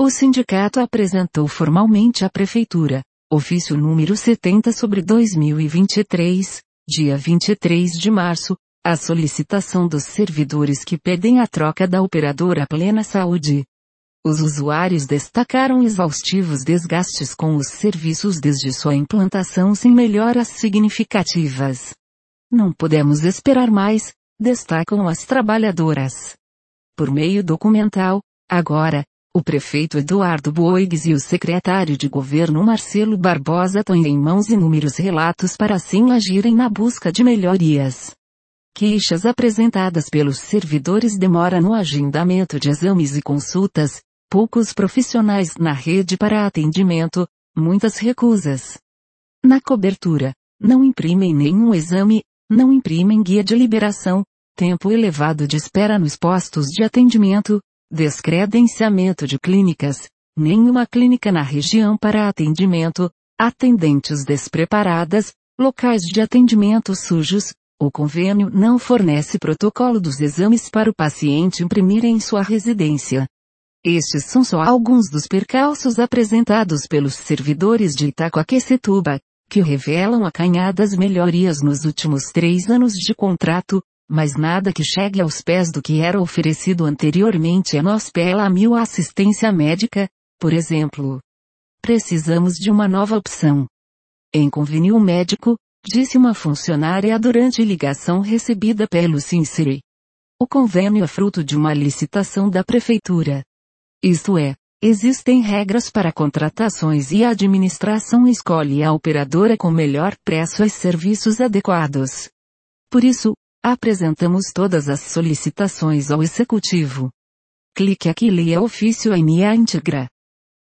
O sindicato apresentou formalmente à Prefeitura, ofício número 70/2023, dia 23 de março, a solicitação dos servidores que pedem a troca da operadora Plena Saúde. Os usuários destacaram exaustivos desgastes com os serviços desde sua implantação sem melhoras significativas. Não podemos esperar mais, destacam as trabalhadoras. Por meio documental, agora, o prefeito Eduardo Boigues e o secretário de governo Marcelo Barbosa têm em mãos inúmeros relatos para assim agirem na busca de melhorias. Queixas apresentadas pelos servidores: demora no agendamento de exames e consultas, poucos profissionais na rede para atendimento, muitas recusas. Na cobertura, não imprimem nenhum exame, não imprimem guia de liberação, tempo elevado de espera nos postos de atendimento, descredenciamento de clínicas, nenhuma clínica na região para atendimento, atendentes despreparadas, locais de atendimento sujos. O convênio não fornece protocolo dos exames para o paciente imprimir em sua residência. Estes são só alguns dos percalços apresentados pelos servidores de Itaquaquecetuba, que revelam acanhadas melhorias nos últimos 3 anos de contrato, mas nada que chegue aos pés do que era oferecido anteriormente. A nós pela mil assistência médica, por exemplo. Precisamos de uma nova opção. Em convênio médico, disse uma funcionária durante ligação recebida pelo Sincere. O convênio é fruto de uma licitação da prefeitura. Isto é, existem regras para contratações e a administração escolhe a operadora com melhor preço e serviços adequados. Por isso, apresentamos todas as solicitações ao executivo. Clique aqui e leia ofício em íntegra.